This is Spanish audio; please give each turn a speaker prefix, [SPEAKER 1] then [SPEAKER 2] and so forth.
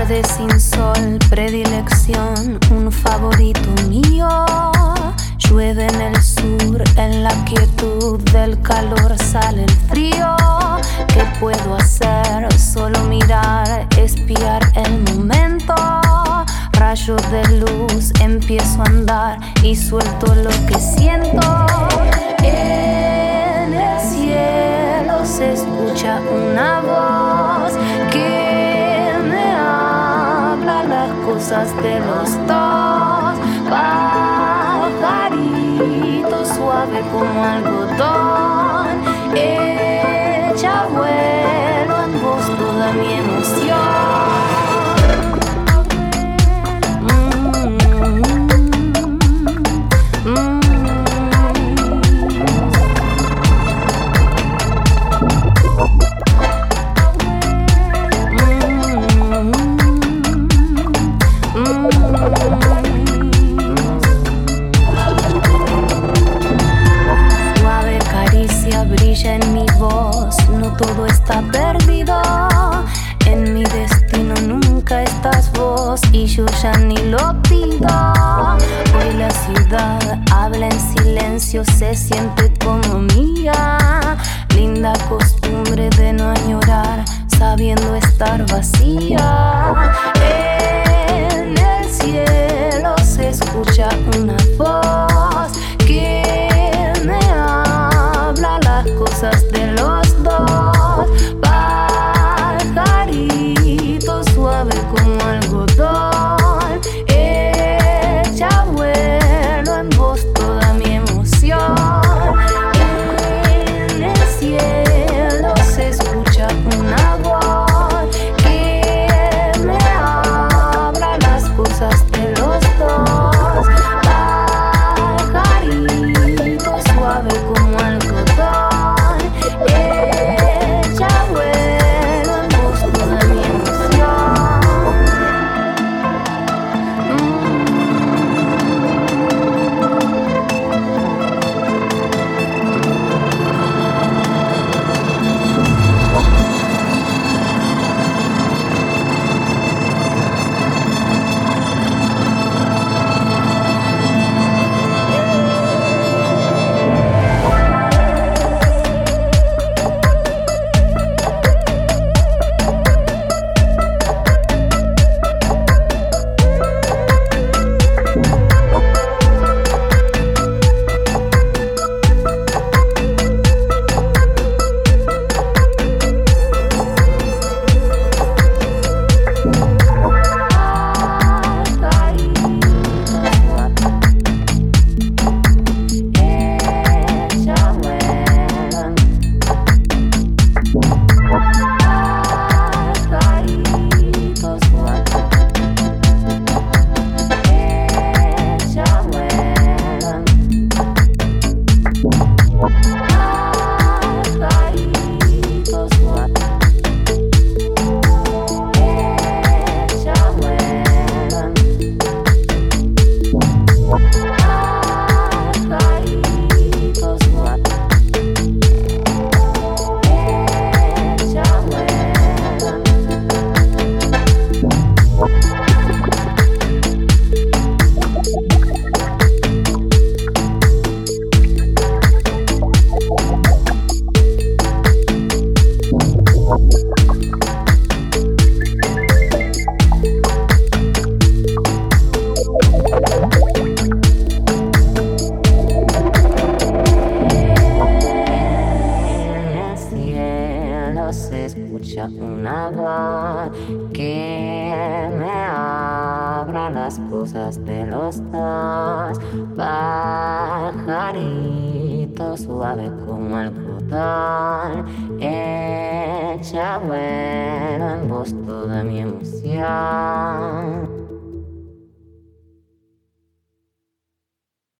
[SPEAKER 1] Tarde sin sol, predilección, un favorito mío. Llueve en el sur, en la quietud del calor sale el frío. ¿Qué puedo hacer? Solo mirar, espiar el momento. Rayos de luz, empiezo a andar y suelto lo que siento. En el cielo se escucha una voz que me habla las cosas de los dos. Pajarito suave como algodón, echa vuelo en vos toda mi emoción. Suave caricia brilla en mi voz, no todo está perdido. En mi destino nunca estás vos y yo ya ni lo pido. Hoy la ciudad habla en silencio, se siente como mía. Linda costumbre de no añorar, sabiendo estar vacía. En el cielo se escucha una voz que me habla las cosas de los dos. Pajarito suave como algodón, echa vuelo en vos toda mi emoción. En el cielo se escucha una voz que me habla las cosas de los dos. Pajarito suave como algodón, echa vuelo en vos toda mi emoción. Se escucha una voz que me habla las cosas de los dos. Pajarito suave como algodón, echa vuelo en vos toda mi emoción.